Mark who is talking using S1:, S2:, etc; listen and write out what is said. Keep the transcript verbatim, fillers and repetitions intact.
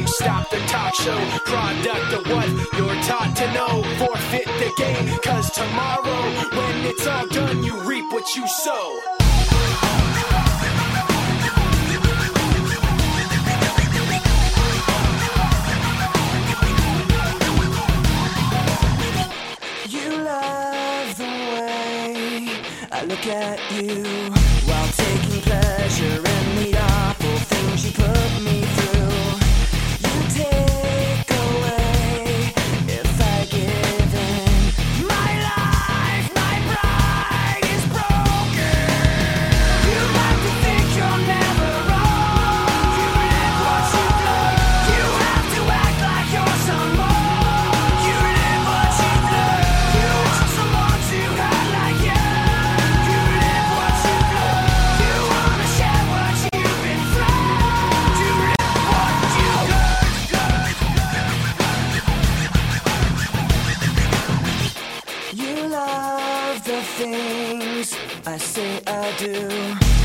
S1: you stop the talk show. Product of what you're taught to know. Forfeit the game, cause tomorrow, when it's all done, you reap what you sow.
S2: I look at you while taking pleasure in the awful things you put me through. You take away if I give in. My life, my pride is broken. You like to think you're never wrong. You live what you learn. You have to act like you're someone. You live what you learn. You want someone to hurt like you. You love the things I say I do.